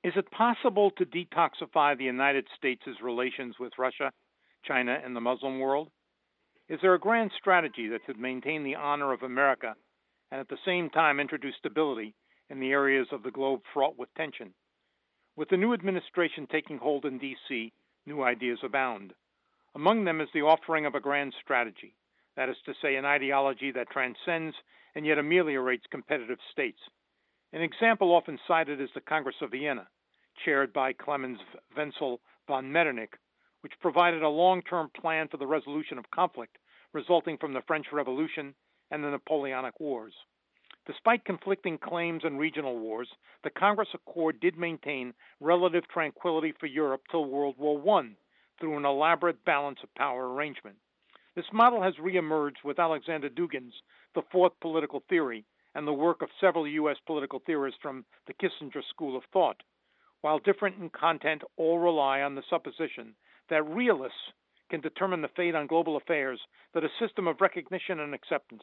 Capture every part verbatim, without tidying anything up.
Is it possible to detoxify the United States' relations with Russia, China, and the Muslim world? Is there a grand strategy that could maintain the honor of America and at the same time introduce stability in the areas of the globe fraught with tension? With the new administration taking hold in D C, new ideas abound. Among them is the offering of a grand strategy, that is to say, an ideology that transcends and yet ameliorates competitive states. An example often cited is the Congress of Vienna, chaired by Clemens Wenzel von Metternich, which provided a long-term plan for the resolution of conflict resulting from the French Revolution and the Napoleonic Wars. Despite conflicting claims and regional wars, the Congress Accord did maintain relative tranquility for Europe till World War One through an elaborate balance of power arrangement. This model has reemerged with Alexander Dugin's The Fourth Political Theory and the work of several U S political theorists from the Kissinger School of Thought. While different in content, all rely on the supposition that realists can determine the fate on global affairs that a system of recognition and acceptance.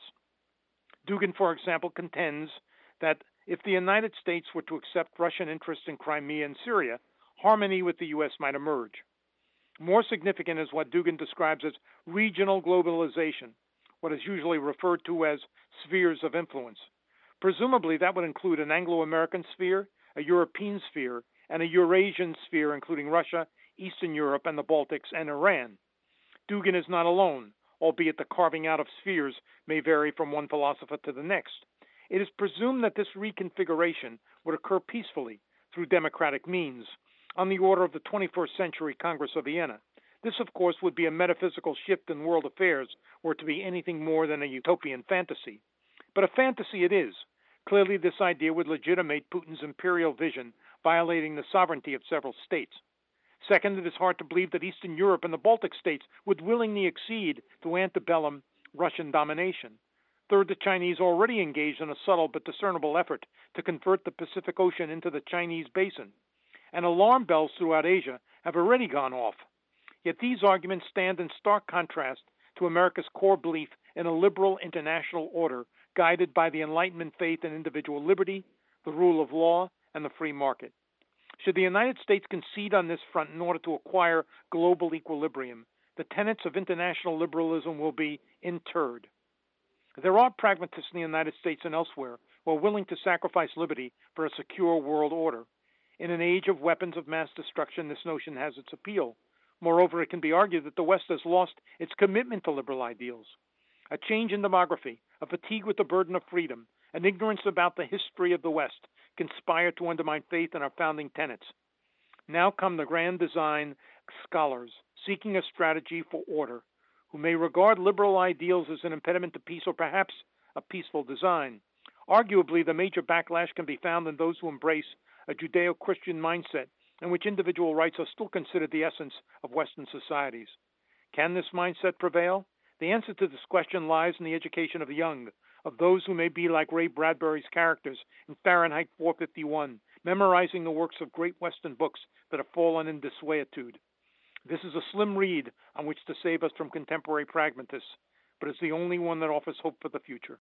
Dugin, for example, contends that if the United States were to accept Russian interests in Crimea and Syria, harmony with the U S might emerge. More significant is what Dugin describes as regional globalization, what is usually referred to as spheres of influence. Presumably, that would include an Anglo-American sphere, a European sphere, and a Eurasian sphere, including Russia, Eastern Europe, and the Baltics, and Iran. Dugin is not alone, albeit the carving out of spheres may vary from one philosopher to the next. It is presumed that this reconfiguration would occur peacefully through democratic means, on the order of the twenty-first century Congress of Vienna. This, of course, would be a metaphysical shift in world affairs were it to be anything more than a utopian fantasy. But a fantasy it is. Clearly, this idea would legitimate Putin's imperial vision, violating the sovereignty of several states. Second, it is hard to believe that Eastern Europe and the Baltic states would willingly accede to antebellum Russian domination. Third, the Chinese already engaged in a subtle but discernible effort to convert the Pacific Ocean into the Chinese basin. And alarm bells throughout Asia have already gone off. Yet these arguments stand in stark contrast to America's core belief in a liberal international order guided by the Enlightenment faith in individual liberty, the rule of law, and the free market. Should the United States concede on this front in order to acquire global equilibrium, the tenets of international liberalism will be interred. There are pragmatists in the United States and elsewhere who are willing to sacrifice liberty for a secure world order. In an age of weapons of mass destruction, this notion has its appeal. Moreover, it can be argued that the West has lost its commitment to liberal ideals. A change in demography, a fatigue with the burden of freedom, an ignorance about the history of the West conspire to undermine faith in our founding tenets. Now come the grand design scholars seeking a strategy for order, who may regard liberal ideals as an impediment to peace or perhaps a peaceful design. Arguably, the major backlash can be found in those who embrace a Judeo-Christian mindset in which individual rights are still considered the essence of Western societies. Can this mindset prevail? The answer to this question lies in the education of the young, of those who may be like Ray Bradbury's characters in Fahrenheit four fifty-one, memorizing the works of great Western books that have fallen in desuetude. This is a slim reed on which to save us from contemporary pragmatists, but it's the only one that offers hope for the future.